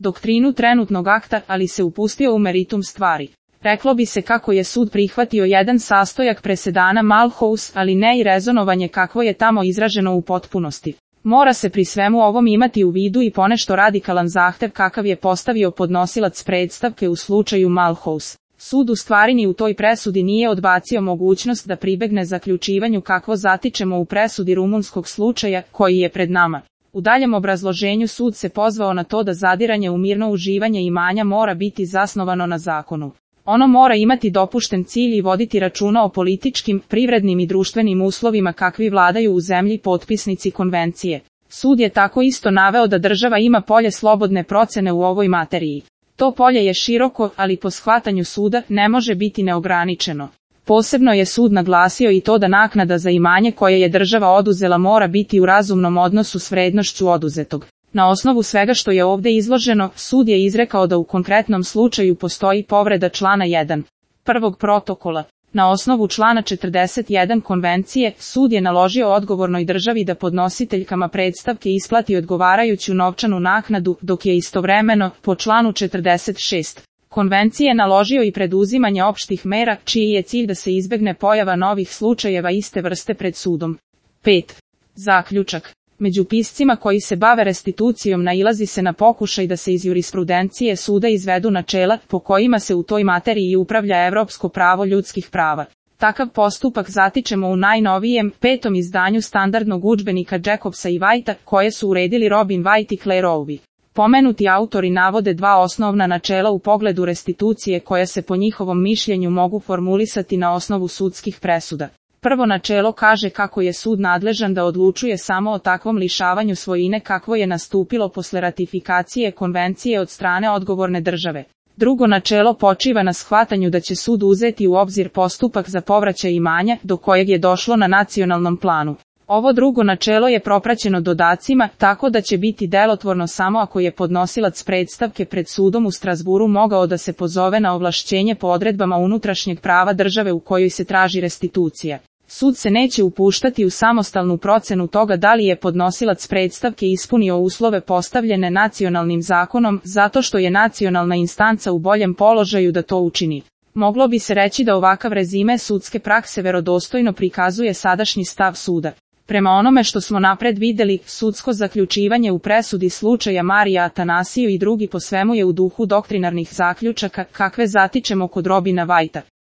doktrinu trenutnog akta, ali se upustio u meritum stvari. Reklo bi se kako je sud prihvatio jedan sastojak presedana Malhouse, ali ne i rezonovanje kakvo je tamo izraženo u potpunosti. Mora se pri svemu ovom imati u vidu i ponešto radikalan zahtev kakav je postavio podnosilac predstavke u slučaju Malhouse. Sud u stvari ni u toj presudi nije odbacio mogućnost da pribegne zaključivanju kakvo zatičemo u presudi rumunskog slučaja, koji je pred nama. U daljem obrazloženju sud se pozvao na to da zadiranje u mirno uživanje imanja mora biti zasnovano na zakonu. Ono mora imati dopušten cilj i voditi računa o političkim, privrednim i društvenim uslovima kakvi vladaju u zemlji potpisnici konvencije. Sud je tako isto naveo da država ima polje slobodne procene u ovoj materiji. To polje je široko, ali po shvatanju suda ne može biti neograničeno. Posebno je sud naglasio i to da naknada za imanje koje je država oduzela mora biti u razumnom odnosu s vrednošću oduzetog. Na osnovu svega što je ovdje izloženo, sud je izrekao da u konkretnom slučaju postoji povreda člana 1. prvog protokola. Na osnovu člana 41 konvencije, sud je naložio odgovornoj državi da podnositeljkama predstavke isplati odgovarajuću novčanu naknadu, dok je istovremeno, po članu 46. konvencije naložio i preduzimanje opštih mera, čiji je cilj da se izbegne pojava novih slučajeva iste vrste pred sudom. 5. Zaključak. Među piscima koji se bave restitucijom nailazi se na pokušaj da se iz jurisprudencije suda izvedu načela po kojima se u toj materiji upravlja evropsko pravo ljudskih prava. Takav postupak zatičemo u najnovijem, 5. izdanju standardnog udžbenika Jacobsa i Whitea, koje su uredili Robin White i Claire Owie. Pomenuti autori navode dva osnovna načela u pogledu restitucije koja se po njihovom mišljenju mogu formulisati na osnovu sudskih presuda. Prvo načelo kaže kako je sud nadležan da odlučuje samo o takvom lišavanju svojine kakvo je nastupilo posle ratifikacije konvencije od strane odgovorne države. Drugo načelo počiva na shvatanju da će sud uzeti u obzir postupak za povraćaj imanja do kojeg je došlo na nacionalnom planu. Ovo drugo načelo je propraćeno dodacima, tako da će biti delotvorno samo ako je podnosilac predstavke pred sudom u Strasburu mogao da se pozove na ovlašćenje po odredbama unutrašnjeg prava države u kojoj se traži restitucija. Sud se neće upuštati u samostalnu procenu toga da li je podnosilac predstavke ispunio uslove postavljene nacionalnim zakonom, zato što je nacionalna instanca u boljem položaju da to učini. Moglo bi se reći da ovakav rezime sudske prakse verodostojno prikazuje sadašnji stav suda. Prema onome što smo napred vidjeli, sudsko zaključivanje u presudi slučaja Marija Atanasiju i drugi po svemu je u duhu doktrinarnih zaključaka, kakve zatičemo kod Robina Whitea.